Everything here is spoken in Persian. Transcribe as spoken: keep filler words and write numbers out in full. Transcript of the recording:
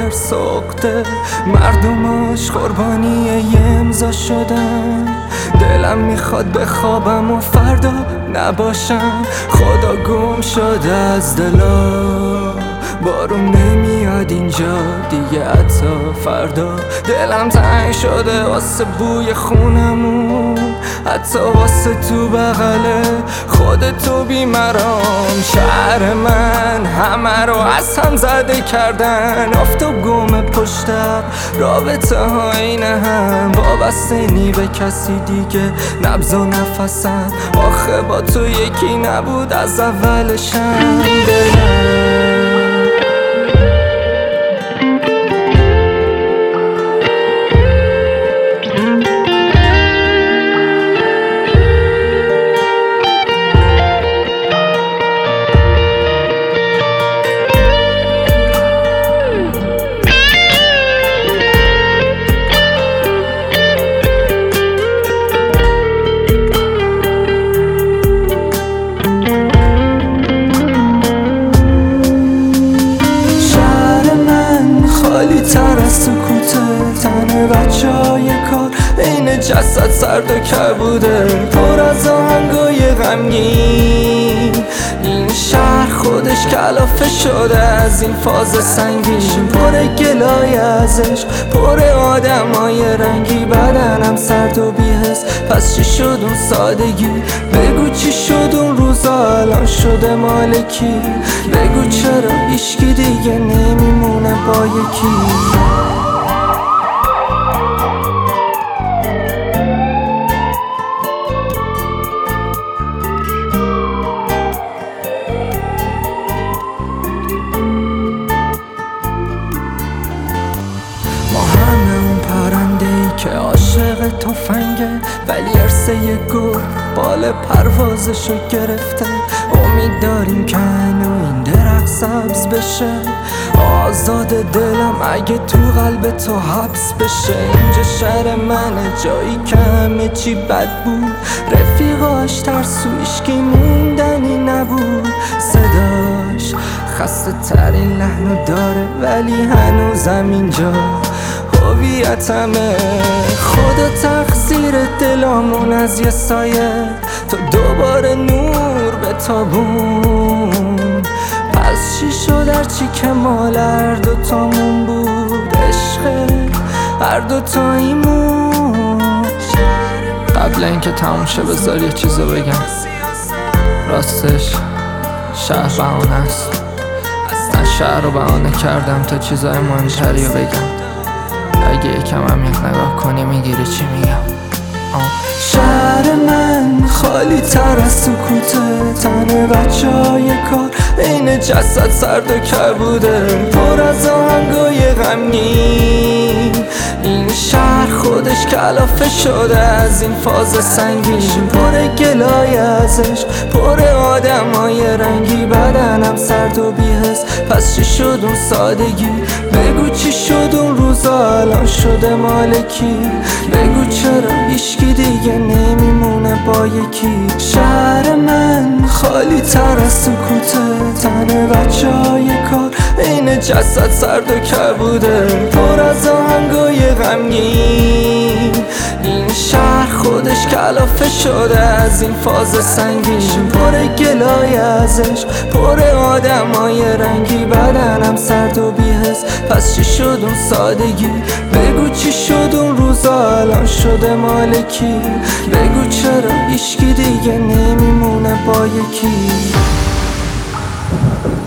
در ساخته، مردماش قربانی یه امضا شدن. دلم میخواد بخوابم و فردا نباشم، خدا گم شده از دلا. بارون نمیاد اینجا دیگه حتی فردا. دلم تنگ شده واسه بوی خونمون، حتی واسه تو بغله خودتو بیمرام. شهر من همه رو از هم زده کردن، آفتاب گم پشتم، رابطه ها اینه هم وابسته نی به کسی دیگه، نبض و نفسم آخه با تو یکی نبود از اولشم. دلم تر از سکوته، تن بچه های کار این جسد سرد و کر بوده، پر از آهنگای غمگین. این شهر خودش کلافه شده از این فاز سنگین، پر گلای ازش، پر آدم های رنگی. بدنم سرد و بی‌حس، پس چی شد اون سادگی؟ بگو چی شد اون روزا الان شده مالکی؟ بگو چرا هیچکی دیگه نمیمونه با یکی؟ که عاشق تفنگه ولی عرصه گل بال پروازشو گرفته. امید داریم که هنو این درخت سبز بشه، آزاد دلم اگه تو قلب تو حبس بشه. اینجا شهر منه، جایی که همه چی بد بود، رفیقاش ترسو هیچکی موندنی نبود. صداش خسته ترین لحنو داره ولی هنوزم اینجا هویتمه. خدا تقصیر دلامون از یه سایه، تو دوباره نور به تابون. پس چی شد هرچی که مال هر دوتامون بود؟ عشق هر دوتاییمون. قبل اینکه تموم شه بذار یه چیزو بگم، راستش شهر بهانه است. اصلا شهر رو بهانه کردم تا چیزای مهمتری رو بگم. اگه یکم عمیق نگاه کنی میگیری چی میگم. شهر من خالی تر از سکوته، تن بچه های کار این جسد سرد و کر بوده، پر از آهنگای غمگین. این شهر خودش کلافه شده از این فاز سنگین، پر گلای ازش، پر آدم های رنگی. بدنم سرد و بی‌حس، پس چی شد اون سادگی؟ بگو چی شد اون روزا الان شده مالکی؟ بگو چرا هیچکی دیگه نمیمونه با یکی؟ شهر من خالی تر از سکوته، تن بچه های کار این جسد سرد و کر بوده، پر از آهنگای غمگین. این شهر خودش کلافه شده از این فاز سنگین، پر گلای ازش، پر آدم های رنگی. بدنم سرد و بی‌حس، پس چی شد اون سادگی؟ بگو چی شد اون روزا الان شده مالکی؟ بگو چرا هیچکی دیگه نمیمونه با یکی؟